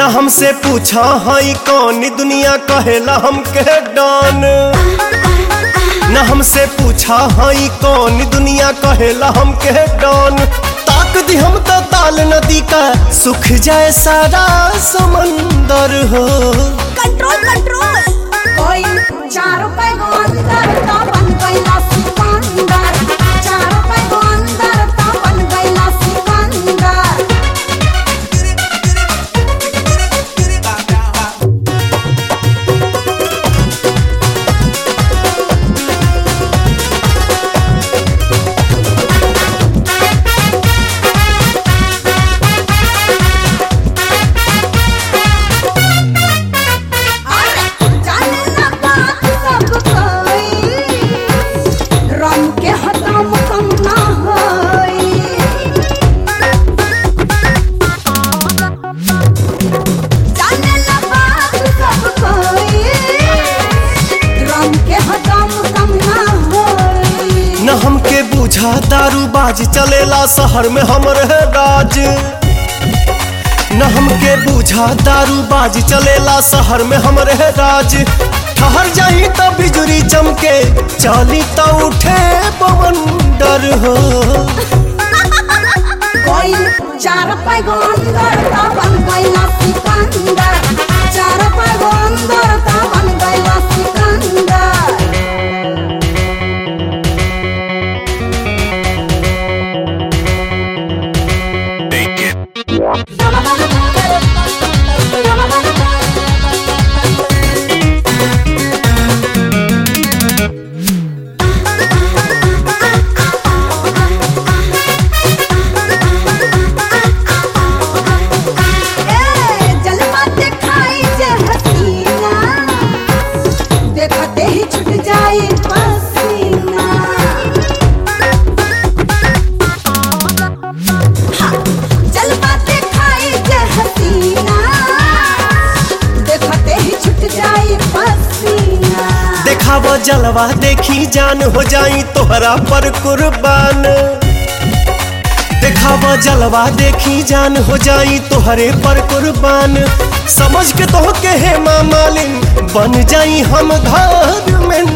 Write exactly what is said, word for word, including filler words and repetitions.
न हमसे पूछा हई कौन दुनिया कहेला हमके डॉन। न हमसे पूछा हई कौन दुनिया कहेला हमके डॉन। ताक दी हम तो ताल नदी का सुख जाए सारा समंदर हो। कंट्रोल कंट्रोल कोई चारों पे अंदर तो बन गईला सिकंदर। चारों पे अंदर तो बन गईला सिकंदर। न हमके बूझा दारूबाज चलेला शहर में हमरे राज। न हमके बूझा दारूबाज चलेला शहर में हमरे राज। ठहर जाई तो बिजुरी चमके चाली तो उठे पवन डर हो। कोई चार पे अंदर तो बन गईला सिकंदर। चार पे अंदर तो बन गईला सिकंदर। देखावा जलवा देखी जान हो जाई तोहरा पर कुर्बान। देखावा जलवा देखी जान हो जाई तोहरे पर कुर्बान। समझ के तो के हे माँ मालिन बन जाई हम घर में